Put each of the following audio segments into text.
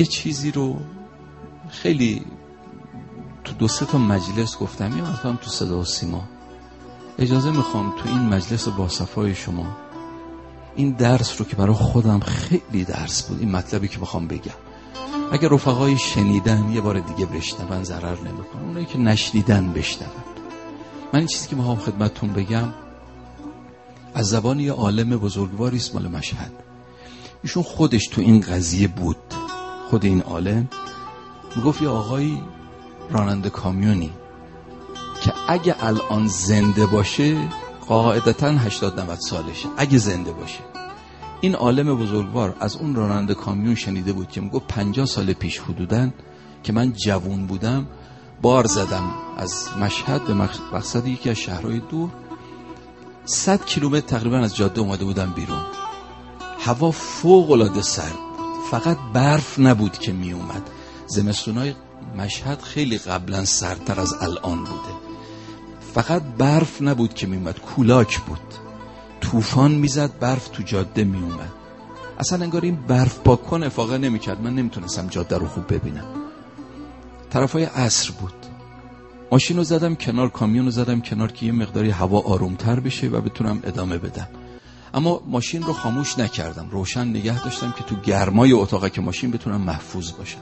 یه چیزی رو خیلی تو 2-3 تا مجلس گفتم، یه مرتبه هم تو صدا و سیما. اجازه میخوام تو این مجلس باصفای شما این درس رو که برای خودم خیلی درس بود، این مطلبی که میخوام بگم، اگر رفقای شنیدن یه بار دیگه بشنون ضرر نمیکنه، اونایی که نشنیدن بشنون. من این چیزی که میخوام خدمتتون بگم از زبان یه عالم بزرگواری است مال مشهد. ایشون خودش تو این قضیه بود. خود این عالم میگفت یه آقایی راننده کامیونی که اگه الان زنده باشه قاعدتاً 80-90 سالشه، اگه زنده باشه. این عالم بزرگوار از اون راننده کامیون شنیده بود که میگفت 50 سال پیش حدوداً که من جوون بودم بار زدم از مشهد به مقصد یکی از شهرهای دور، 100 کیلومتر تقریبا از جاده اومده بودم بیرون. هوا فوق العاده سرد بود، فقط برف نبود که می اومد. زمستونای مشهد خیلی قبلا سردتر از الان بوده. فقط برف نبود که می اومد، کولاک بود، طوفان میزد، برف تو جاده می اومد. اصلا انگار این برف پاکن افاقه نمی کرد. من نمیتونستم جاده رو خوب ببینم. طرفای عصر بود. ماشین رو زدم کنار، کامیون رو زدم کنار که یه مقداری هوا آرومتر بشه و بتونم ادامه بدم. اما ماشین رو خاموش نکردم، روشن نگه داشتم که تو گرمای اتاقه که ماشین بتونم محفوظ باشم.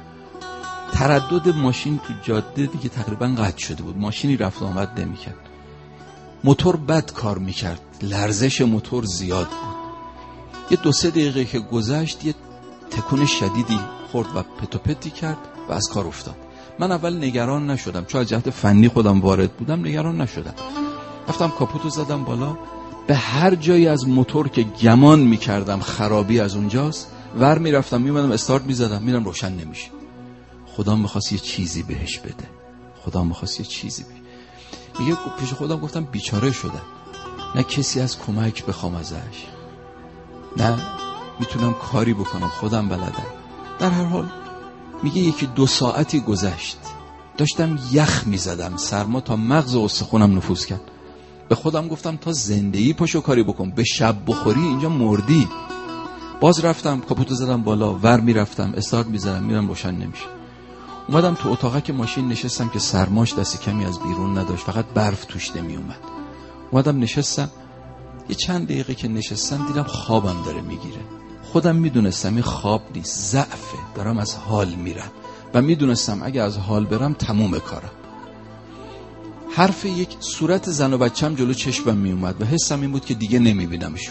تردد ماشین تو جاده دیگه تقریبا قطع شده بود، ماشینی رفت آمد نمی‌کرد. موتور بد کار می‌کرد، لرزش موتور زیاد بود. یه 2-3 دقیقه که گذشت یه تکون شدیدی خورد و پت و پتی کرد و از کار افتاد. من اول نگران نشدم، چون از جهت فنی خودم وارد بودم، نگران نشدم. رفتم کاپوتو زدم بالا، به هر جایی از موتور که گمان میکردم خرابی از اونجاست ور میرفتم، میومدم استارت میزدم، میرم روشن نمیشه. خدا میخواست یه چیزی بهش بده، خدا میخواست یه چیزی بده. میگه پیش خودم گفتم بیچاره شدم، نه کسی از کمک بخوام ازش، نه میتونم کاری بکنم، خودم بلدم. در هر حال میگه 1-2 ساعتی گذشت، داشتم یخ میزدم، سرما تا مغز و استخونم نفوذ کرد. به خودم گفتم تا زندگی پاشو کاری بکن، به شب بخوری اینجا مردی. باز رفتم کاپوتو زدم بالا، ور میرفتم استارت میزدم، میرم روشن نمیشه. اومدم تو اتاقه که ماشین نشستم که سرماش دست کمی از بیرون نداشت، فقط برف توش نمی اومد. اومدم نشستم، یه چند دقیقه که نشستم دیدم خوابم داره میگیره. خودم میدونستم این خواب نیست، ضعفه، دارم از حال میرم و میدونستم اگه از حال برم تموم کارم. حرف یک صورت زن و بچم جلو چشمم می اومد و حسم این بود که دیگه نمیبینمشون.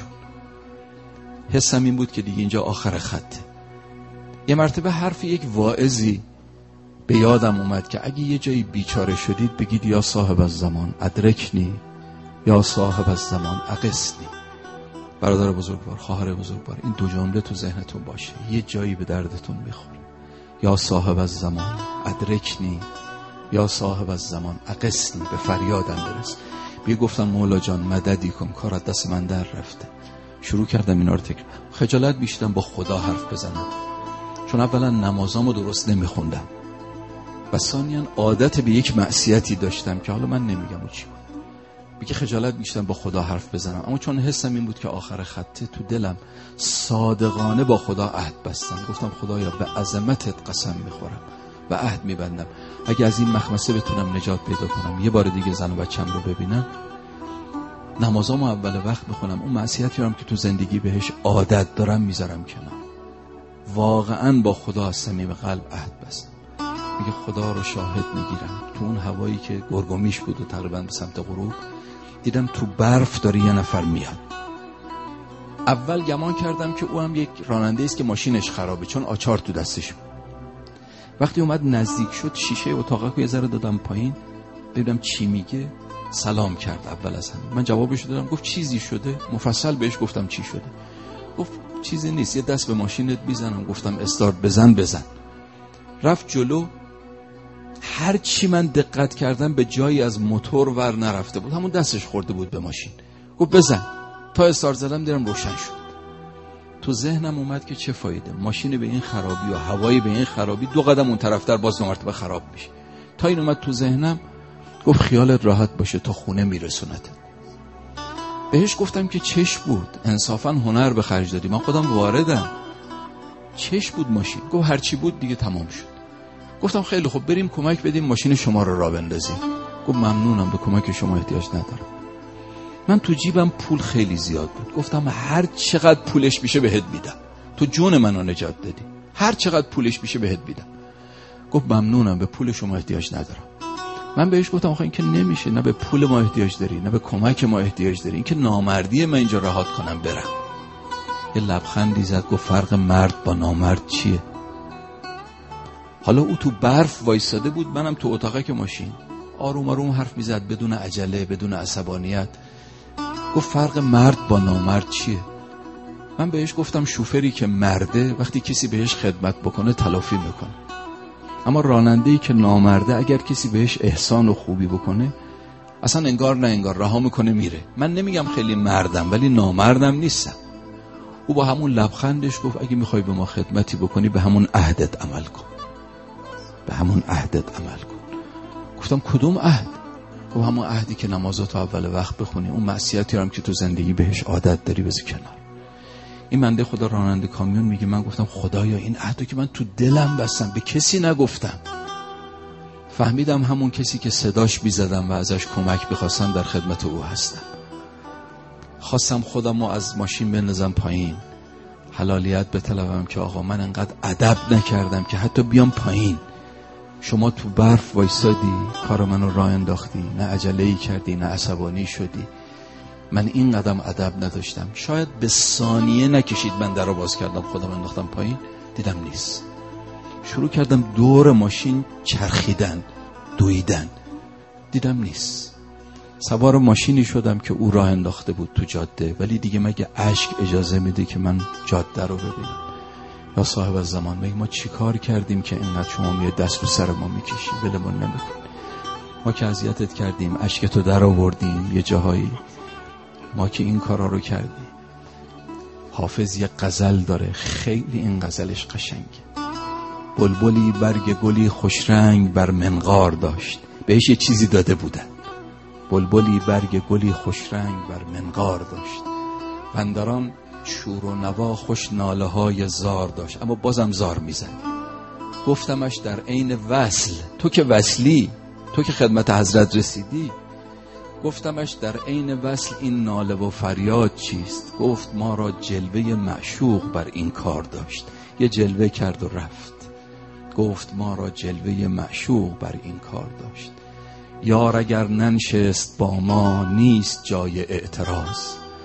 حسم این بود که دیگه اینجا آخر خطه. یه مرتبه حرف یک واعظی به یادم اومد که اگه یه جایی بیچاره شدید بگید یا صاحب الزمان ادرکنی یا صاحب الزمان اغثنی. برادر بزرگوار، خواهر بزرگوار، این 2 جمله تو ذهنتون باشه، یه جایی به دردتون میخوره. یا صاحب الزمان ادرکنی یا صاحب الزمان اغثنی، به فریادم برس. بیا گفتم مولا جان مددی کن، کار از دست من در رفته. شروع کردم اینا رو تکرار. خجالت میشدم با خدا حرف بزنم، چون اولا نمازامو درست نمیخوندم و ثانیاً عادت به یک معصیتی داشتم که حالا من نمیگم و چی بود. میگه خجالت میشدم با خدا حرف بزنم، اما چون حسم این بود که آخر خطه، تو دلم صادقانه با خدا عهد بستم. گفتم خدایا به عظمتت قسم میخورم و عهد میبندم اگه از این مخمسه بتونم نجات پیدا کنم، یه بار دیگه زن و بچم رو ببینم، نمازامو اول وقت بخونم، اون معصیتی رو که تو زندگی بهش عادت دارم میذارم کنار. واقعا با خدا از صمیم قلب عهد بستم. میگه خدا رو شاهد میگیرم، تو اون هوایی که گرگومیش بود و تقریبا به سمت غروب، دیدم تو برف داره یه نفر میاد. اول گمان کردم که او هم یک راننده است که ماشینش خرابه، چون آچار تو دستش بود. وقتی اومد نزدیک شد، شیشه اتاقه رو یه ذره دادم پایین، دیدم چی میگه. سلام کرد اول از همه. من جوابش دادم، گفت چیزی شده؟ مفصل بهش گفتم چی شده. گفت چیزی نیست، یه دست به ماشینت میزنم. گفتم استارت بزن. رفت جلو. هر چی من دقت کردم به جایی از موتور ور نرفته بود، همون دستش خورده بود به ماشین. گفت بزن. تا استارت زدم دیدم روشن شد. تو ذهنم اومد که چه فایده، ماشین به این خرابی و هوایی به این خرابی، 2 قدم اون طرفتر باز 2 مرتبه خراب میشه. تا این اومد تو ذهنم، گفت خیالت راحت باشه تا خونه میرسونت. بهش گفتم که چش بود، انصافا هنر به خرج دادی، من خودم واردم. چش بود ماشین. گفت هر چی بود دیگه تمام شد. گفتم خیلی خوب، بریم کمک بدیم ماشین شما رو راه بندازیم. گفت ممنونم، به کمک شما احتیاج ندارم. من تو جیبم پول خیلی زیاد بود. گفتم هر چقدر پولش میشه بهت میدم، تو جون منو نجات دادی، هر چقدر پولش میشه بهت میدم. گفت ممنونم، به پول شما احتیاج ندارم. من بهش گفتم آخه این که نمیشه، نه به پول ما احتیاج داری نه به کمک ما احتیاج داری، این که نامردیه من اینجا رهات کنم برم. یه لبخندی زد، گفت فرق مرد با نامرد چیه؟ حالا او تو برف وایساده بود، منم تو اتاقک ماشین، آروم آروم حرف میزد بدون عجله بدون عصبانیت. گفت فرق مرد با نامرد چیه؟ من بهش گفتم شوفری که مرده وقتی کسی بهش خدمت بکنه تلافی میکنه، اما راننده‌ای که نامرده اگر کسی بهش احسان و خوبی بکنه اصلا انگار نه انگار رها میکنه میره. من نمیگم خیلی مردم ولی نامردم نیستم. او با همون لبخندش گفت اگه میخوای به ما خدمتی بکنی به همون عهدت عمل کن، به همون عهدت عمل کن. گفتم کدوم عهد؟ گفت همون عهدی که نمازاتو اول وقت بخونی، اون معصیتی هم که تو زندگی بهش عادت داری بذار کنار. این بنده خدا راننده کامیون میگه من گفتم خدایا این عهدو که من تو دلم بستم به کسی نگفتم. فهمیدم همون کسی که صداش بیزدم و ازش کمک بخواستم در خدمت او هستم. خواستم خودمو از ماشین بندازم پایین، حلالیت بطلبم که آقا من انقدر ادب نکردم که حتی بیام پایین. شما تو برف وایسادی، کار منو راه انداختی، نه عجله‌ای کردی نه عصبانی شدی. من این قدم ادب نداشتم. شاید به ثانیه نکشید من در رو باز کردم خودم انداختم پایین، دیدم نیست. شروع کردم دور ماشین چرخیدن دویدن، دیدم نیست. سوار ماشینی شدم که او راه انداخته بود تو جاده، ولی دیگه مگه اشک اجازه میده که من جاده رو ببینم؟ یا صاحب الزمان میگه ما چی کار کردیم که اینقدر شما میاد دست رو سر ما میکشی ولمون نمیکن؟ ما که اذیتت کردیم، اشکتو در آوردیم یه جاهایی، ما که این کارا رو کردیم. حافظ یه غزل داره خیلی این غزلش قشنگه. بلبلی برگ گلی خوش رنگ بر منقار داشت. بهش یه چیزی داده بودن. بلبلی برگ گلی خوش رنگ بر منقار داشت، بندران شور و نوا خوش ناله های زار داشت. اما بازم زار میزنی. گفتمش در عین وصل، تو که وصلی، تو که خدمت حضرت رسیدی، گفتمش در عین وصل این ناله و فریاد چیست؟ گفت ما را جلوه معشوق بر این کار داشت. یه جلوه کرد و رفت. گفت ما را جلوه معشوق بر این کار داشت. یار اگر ننشست با ما نیست جای اعتراض.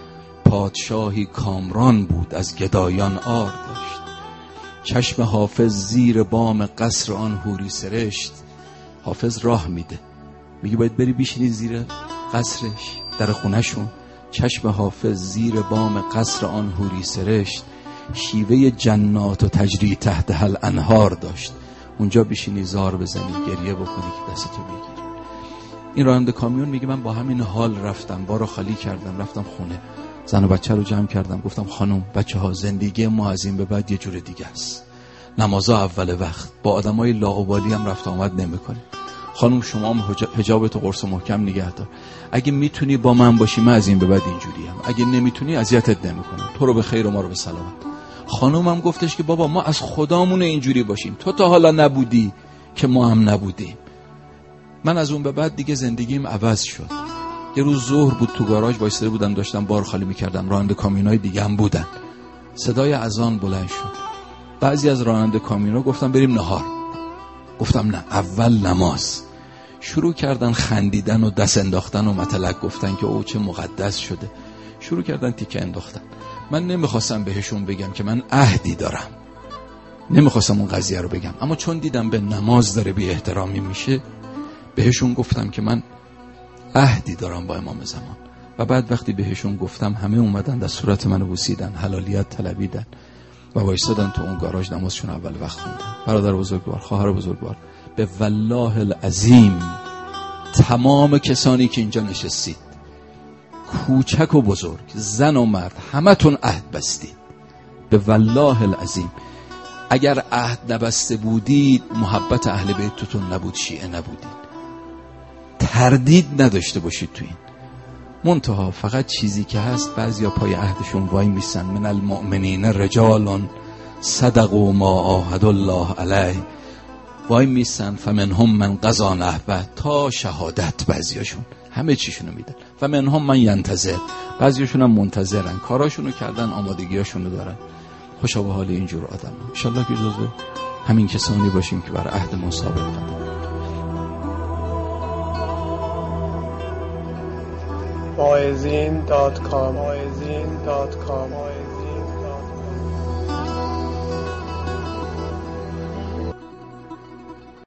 پادشاهی کامران بود از گدایان آر داشت. چشم حافظ زیر بام قصر آن حوری سرشت. حافظ راه میده، میگه باید بری بشینی زیر قصرش در خونهشون. چشم حافظ زیر بام قصر آن حوری سرشت. شیوه جنات و تجری تحت هل انهار داشت. اونجا بشینی زار بزنی گریه بکنی که دستتو بگیری. این راننده کامیون میگه من با همین حال رفتم، بارو خالی کردم، رفتم خونه، زن و بچه رو جمع کردم، گفتم خانم بچه ها زندگی ما از این به بعد یه جور دیگه است. نمازا اول وقت، با آدمای لاابالی هم رفت آمد نمی‌کنیم. خانم شما هم حجابتو قرص و محکم نگه دار. اگه میتونی با من باشی من از این به بعد اینجوریم، اگه نمیتونی اذیتت نمی‌کنم، تو رو به خیر و ما رو به سلامت. خانومم گفتش که بابا ما از خدامون اینجوری باشیم، تو تا حالا نبودی که ما هم نبودیم. من از اون به بعد دیگه زندگیم عوض شد. یه روز ظهر بود، تو گاراژ وایساده بودم داشتم بار خالی می‌کردم، راننده کامیونای دیگه هم بودن. صدای اذان بلند شد. بعضی از راننده کامیونا گفتم بریم نهار. گفتم نه، اول نماز. شروع کردن خندیدن و دست انداختن و مطلق گفتن که او چه مقدس شده. شروع کردن تیکه انداختن. من نمیخواستم بهشون بگم که من عهدی دارم، نمیخواستم اون قضیه رو بگم، اما چون دیدم به نماز داره بی احترامی میشه بهشون گفتم که من عهدی دارم با امام زمان. و بعد وقتی بهشون گفتم همه اومدن در صورت منو بوسیدن، حلالیت طلبیدن و وایسادن تو اون گاراژ نمازشون اول وقت خوندن. برادر بزرگوار، خواهر بزرگوار، به والله العظیم تمام کسانی که اینجا نشستید، کوچک و بزرگ، زن و مرد، همتون عهد بستید. به والله العظیم اگر عهد نبسته بودید محبت اهل بیتتون نبود، شیعه نبودید. تردید نداشته باشید تو این. منتها فقط چیزی که هست بعضیا پای عهدشون وای میسن. من المؤمنین رجال صدقوا ما عاهدوا الله علیه، وای میسن فمنهم من قضا نحبه تا شهادت، بعضیاشون همه چیشونو میدن، فمنهم من ینتظر، بعضیاشون هم منتظرن، کاراشونو کردن، آمادگیاشونو دارن. خوشا به حال اینجور آدم ها. انشالله که جزو همین کسانی باشیم که بر عهد ما ثابت قدم. واعظین.com